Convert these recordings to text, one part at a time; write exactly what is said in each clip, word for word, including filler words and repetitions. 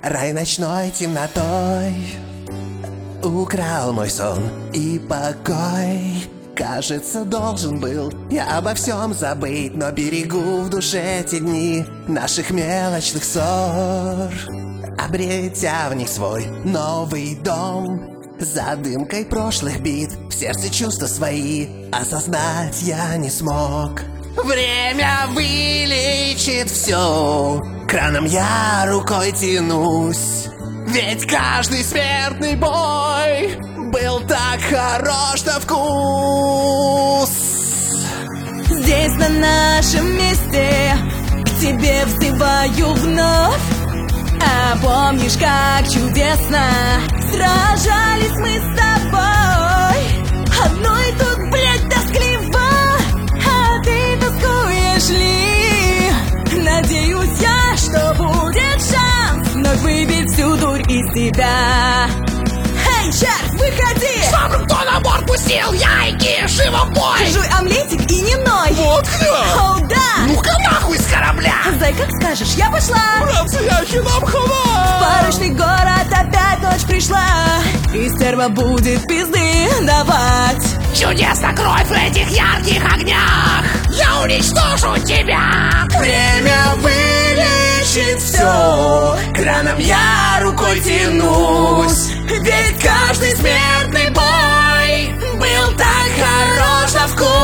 Рай ночной темнотой украл мой сон и покой. Кажется, должен был я обо всем забыть, но берегу в душе те дни наших мелочных ссор, обретя в них свой новый дом. За дымкой прошлых бит в сердце чувства свои осознать я не смог. Время вылечит все, краном я рукой тянусь, ведь каждый смертный бой был так хорош на вкус. Здесь, на нашем месте, к тебе взываю вновь. А помнишь, как чудесно сражались мы с тобой? Одной тут, блядь, тоскливо, а ты тоскуешь ли? Надеюсь я, что будет шанс вновь выбить всю дурь из тебя. Эй, черт, выходи! Сам кто на борт пустил, яйки, живо в бой! Жуй омлетик и не ной! Вот кто! Оу, да! Ну-ка нахуй с корабля! Зай, как скажешь, я пошла! Братцы, яхи нам хана! Порочный город, опять ночь пришла, и стерва будет пизды давать. Чудесно кровь в этих ярких огнях, я уничтожу тебя! Время вылечит все, краном я рукой тянусь, ведь каждый смертный бой был так хорош на вкус.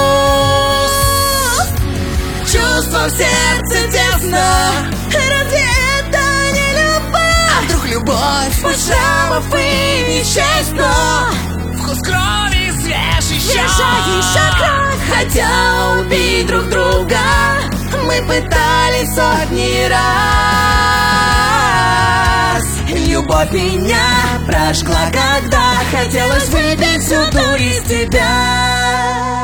Чувство в сердце тесно, Разве это не любовь? а вдруг любовь? Пусть шрамов и несчастье, но Вкус крови свеж еще, свежа еще кровь. хотя убить друг друга мы пытались сотни раз. Любовь меня прожгла, когда хотелось выбить всю дурь из тебя.